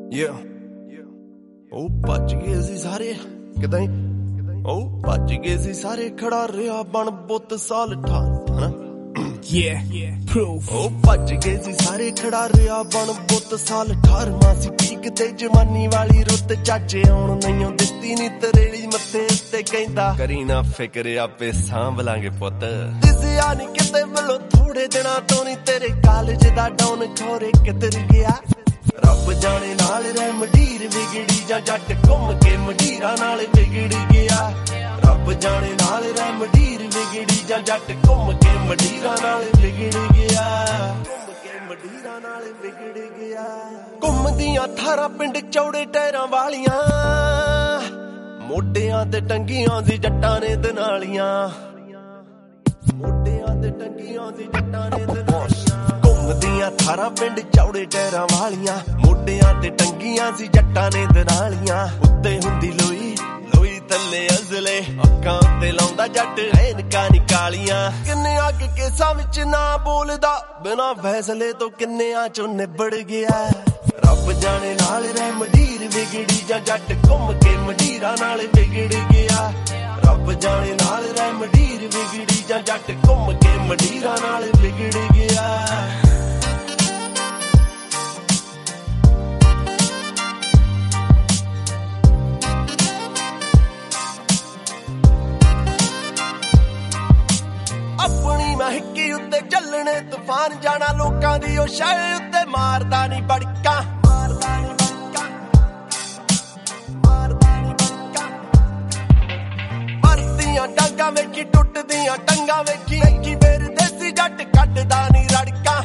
Yeah. ਉਹ ਭੱਜ ਗਏ ਸੀ ਸਾਰੇ ਕਿਦਾਂ ਉਹ ਭੱਜ ਗਏ ਸੀ ਸਾਰੇ ਖੜਾ ਰਿਹਾ ਬਣ ਬੁੱਤ ਸਾਲ ਹਨਾ proof ਉਹ ਭੱਜ ਗਏ ਸੀ ਸਾਰੇ ਖੜਾ ਰਿਹਾ ਬਣ ਬੁੱਤ ਸਾਲ 18ਵਾਂ ਸੀ ਪੀਕ ਤੇ ਜਵਾਨੀ ਵਾਲੀ ਰੁੱਤ ਚਾਚੇ ਆਉਣ ਨਹੀਂਓ ਦਿੱਤੀ ਨੀ ਤਰੇਲੀ ਮੱਥੇ ਉੱਤੇ ਕਹਿੰਦਾ ਕਰੀ ਨਾ ਫਿਕਰ ਆਪੇ ਸਾਂਭ ਲਾਂਗੇ ਪੁੱਤ ਦਿਸਿਆ ਨੀ ਕਿਤੇ ਵੱਲੋਂ ਥੋੜੇ ਦਿਨਾਂ ਤੋਂ ਨੀ ਤੇਰੇ ਕਾਲਜ ਦਾ ਡਾਊਨ ਖੋਰੇ ਕਿੱਧਰ ਗਿਆ ਰੱਬ ਜਾਣੇ ਨਾਲ ਰਹਿ ਮੰਡੀਰ ਵਿਗੜੀ ਜਾਂ ਜੱਟ ਘੁੰਮ ਕੇ ਮੰਡੀਰਾਂ ਨਾਲ ਵਿਗੜ ਗਿਆ ਰੱਬ ਜਾਣੇ ਨਾਲ ਰਹਿ ਮੰਡੀਰ ਵਿਗੜੀ ਜਾਂ ਜੱਟ ਘੁੰਮ ਕੇ ਮੰਡੀਰਾਂ ਨਾਲ ਵਿਗੜ ਗਿਆ ਘੁੰਮ ਕੇ ਮੰਡੀਰਾਂ ਨਾਲ ਵਿਗੜ ਗਿਆ ਘੁੰਮਦੀਆਂ 18 ਪਿੰਡ ਚੌੜੇ ਟਾਇਰਾਂ ਵਾਲੀਆਂ ਮੋਢਿਆਂ ਤੇ ਟੰਗੀਆਂ ਸੀ ਜੱਟਾਂ ਨੇ ਦਨਾਲੀਆਂ ਮੋਢਿਆਂ ਤੇ ਟੰਗੀਆਂ ਸੀ ਜੱਟਾਂ ਨੇ ਦਨਾਲੀਆਂ ਘੁੰਮਦੀਆਂ 18 ਪਿੰਡ ਚੌੜੇ ਟਾਇਰਾਂ ਵਾਲੀਆਂ ਮੋਢਿਆਂ ਤੇ ਟੰਗੀਆਂ ਸੀ ਜੱਟਾਂ ਨੇ ਦਨਾਲੀਆਂ ਉੱਤੇ ਹੁੰਦੀ ਲੋਈ ਲੋਈ ਥੱਲੇ ਅਜ਼ਲੇ ਅੱਖਾਂ ਉੱਤੇ ਲਾਉਂਦਾ ਜੱਟ ਐਨਕਾਂ ਨੀ ਕਾਲੀਆਂ ਕਿੰਨੇ ਅੱਗ ਕੇਸਾਂ ਵਿੱਚ ਨਾ ਬੋਲਦਾ ਬਿਨਾ ਫੈਸਲੇ ਤੋਂ ਕਿੰਨਿਆਂ ਚੋਂ ਨਿਬੜ ਗਿਆ ਰੱਬ ਜਾਣੇ ਨਾਲ ਰਹਿ ਮੰਡੀਰ ਵਿਗੜੀ ਜਾਂ ਜੱਟ ਘੁੰਮ ਕੇ ਮੰਡੀਰਾਂ ਨਾਲ ਵਿਗੜ ਗਿਆ ਰੱਬ ਜਾਣੇ ਨਾਲ ਰਹਿ ਮੰਡੀਰ ਵਿਗੜੀ ਜਾਂ ਜੱਟ ਘੁੰਮ ਕੇ ਮੰਡੀਰਾਂ ਨਾਲ ਵਿਗੜ ਗਿਆ ਆਪਣੀ ਮਹਿਕੀ ਉੱਤੇ ਚੱਲਣੇ ਤੂਫਾਨ ਜਾਣਾ ਲੋਕਾਂ ਦੀ ਉਹ ਸ਼ਾਇ ਉੱਤੇ ਮਾਰਦਾ ਨਹੀਂ ਬੜਕਾ ਮਾਰਦਾ ਨਹੀਂ ਬੜਕਾ ਮਾਰਦਾ ਨਹੀਂ ਬੜਕਾ ਮਰਦੀਆਂ ਡਾਂਗਾ ਵੇਖੀ ਟੁੱਟਦੀਆਂ ਟੰਗਾ ਵੇਖੀ ਵੇਖੀ ਮੇਰੇ ਦੇਸੀ ਜੱਟ ਕੱਢਦਾ ਨਹੀਂ ਰੜਕਾ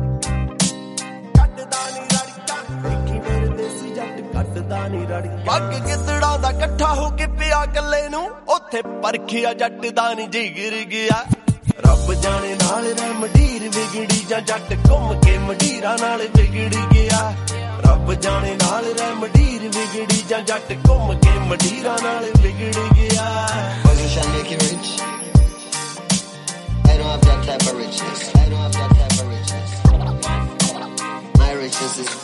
ਕੱਢਦਾ ਨਹੀਂ ਰੜਕਾ ਵੇਖੀ ਮੇਰੇ ਦੇਸੀ ਜੱਟ ਕੱਢਦਾ ਨਹੀਂ ਰੜਕਾ ਪੱਗ ਗਿੱਦੜਾਂ ਦਾ ਇਕੱਠਾ ਹੋ ਕੇ ਪਿਆ ਕੱਲੇ ਨੂੰ ਉੱਥੇ ਪਰਖਿਆ ਜੱਟ ਦਾ ਨਹੀਂ ਜਿਗਰ ਗਿਆ ਰੱਬ ਜਾਣੇ ਨਾਲ ਰਹਿ ਮੰਡੀਰ ਵਿਗੜੀ ਜਾਂ ਜੱਟ ਘੁੰਮ ਕੇ ਮੰਡੀਰਾਂ ਨਾਲ ਵਿਗੜ ਗਿਆ ਰੱਬ ਜਾਣੇ ਨਾਲ ਰਹਿ ਮੰਡੀਰ ਵਿਗੜੀ ਜਾਂ ਜੱਟ ਘੁੰਮ ਕੇ ਮੰਡੀਰਾਂ ਨਾਲ ਵਿਗੜ ਗਿਆ Position make you rich. I don't have that type of richness. I don't have that type of richness. My richness is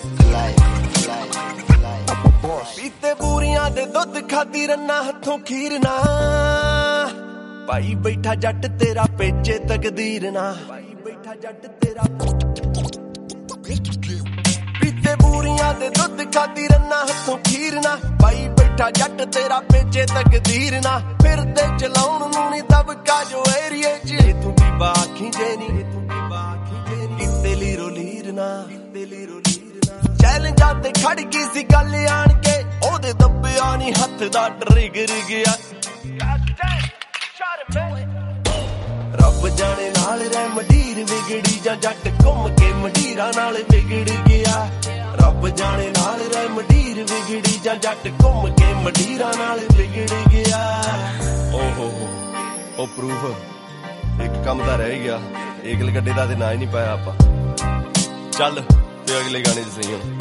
life. ਪੀਤੇ ਬੂਰੀਆਂ ਦੇ ਦੁੱਧ ਖਾਦੀ ਰੰਨਾ ਹੱਥੋਂ ਖੀਰ ਨਾ ਭਾਈ ਬੈਠਾ ਜੱਟ ਤੇਰਾ ਪੇਚੇ ਤਕਦੀਰ ਨਾ ਭਾਈ ਬੈਠਾ ਜੱਟ ਤੇਰਾ ਪੀਤੇ ਬੂਰੀਆਂ ਦੇ ਦੁੱਧ ਖਾਦੀ ਰੰਨਾ ਹੱਥੋਂ ਖੀਰ ਨਾ ਭਾਈ ਬੈਠਾ ਜੱਟ ਤੇਰਾ ਪੇਚੇ ਤਕਦੀਰ ਨਾ ਫਿਰਦੇ ਚਲਾਉਣ ਨੂੰ ਨੀ ਦਬਕਾ ਜੋ ਏਰੀਏ ਚ ਤੂੰ ਵੀ ਬਾਖੀ ਜੇ ਨੀ ਤੂੰ ਵੀ ਬਾਖੀ ਜੇ ਨੀ ਕਿਤੇ ਲੀਰੋ ਲੀਰ ਨਾ ਕਿਤੇ ਲੀਰੋ ਲੀਰ ਨਾ ਚੈਲੰਜਾਂ ਤੇ ਖੜ ਗਈ ਸੀ ਗੱਲ ਆਣ ਕੇ ਉਹਦੇ ਦੱਬਿਆ ਨੀ ਹੱਥ ਦਾ ਟਰਿਗਰ ਗਿਆ ਰੱਬ ਜਾਣੇ ਨਾਲ ਰਹਿ ਮੰਡੀਰ ਵਿਗੜੀ ਜਾਂ ਜੱਟ ਘੁੰਮ ਕੇ ਮੰਡੀਰਾਂ ਨਾਲ ਵਿਗੜ ਗਿਆ ਰੱਬ ਜਾਣੇ ਨਾਲ ਰਹਿ ਮੰਡੀਰ ਵਿਗੜੀ ਜਾਂ ਜੱਟ ਘੁੰਮ ਕੇ ਮੰਡੀਰਾਂ ਨਾਲ ਵਿਗੜ ਗਿਆ ਓਹੋ ਉਹ ਪ੍ਰੂਫ ਇੱਕ ਕੰਮ ਤਾਂ ਰਹਿ ਗਿਆ ਏਕਲ ਗੱਡੇ ਦਾ ਤੇ ਨਾ ਹੀ ਨਹੀਂ ਪਾਇਆ ਆਪਾਂ ਚੱਲ ਤੇ ਅਗਲੇ ਗਾਣੇ 'ਚ ਸਹੀ ਹੁਣ